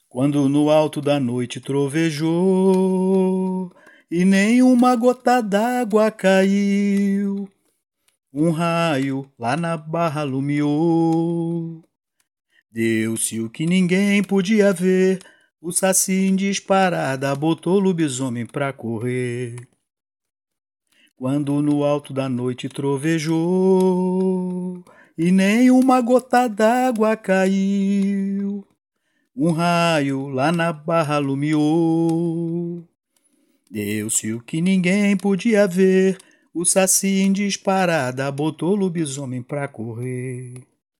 Quando no alto da noite trovejou e nenhuma gota d'água caiu, um raio lá na barra lumiou. Deu-se o que ninguém podia ver, o Saci em disparada botou o lobisomem pra correr. Quando no alto da noite trovejou e nenhuma gota d'água caiu, um raio lá na barra lumiou. Deu-se o que ninguém podia ver, o Saci em disparada botou o lobisomem pra correr.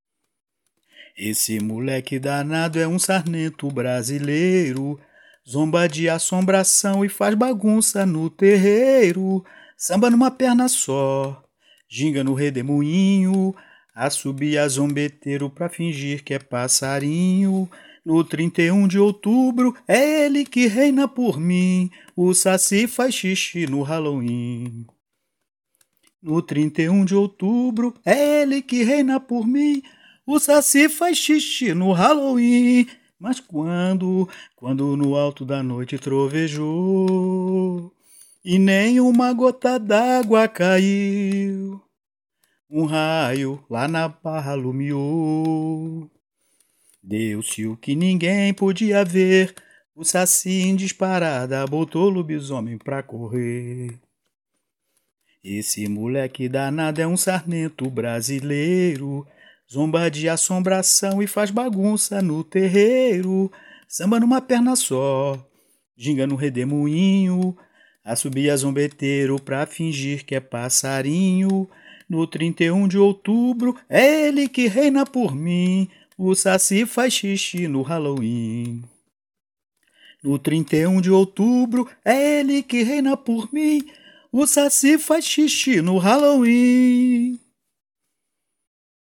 Esse moleque danado é um sarnento brasileiro, zomba de assombração e faz bagunça no terreiro. Samba numa perna só, ginga no redemoinho, assobia zombeteiro pra fingir que é passarinho. No 31 de outubro é ele que reina por mim, o Saci faz xixi no Halloween. No 31 de outubro é ele que reina por mim, o Saci faz xixi no Halloween. Mas quando no alto da noite trovejou e nenhuma gota d'água caiu, um raio lá na barra lumiou. Deu-se o que ninguém podia ver, o Saci em disparada botou o lobisomem pra correr. Esse moleque danado é um sarnento brasileiro, zomba de assombração e faz bagunça no terreiro. Samba numa perna só, ginga no redemoinho, assobia zombeteiro pra fingir que é passarinho. No 31 de outubro é ele que reina por mim, o Saci faz xixi no Halloween. No 31 de outubro é ele que reina por mim, o Saci faz xixi no Halloween.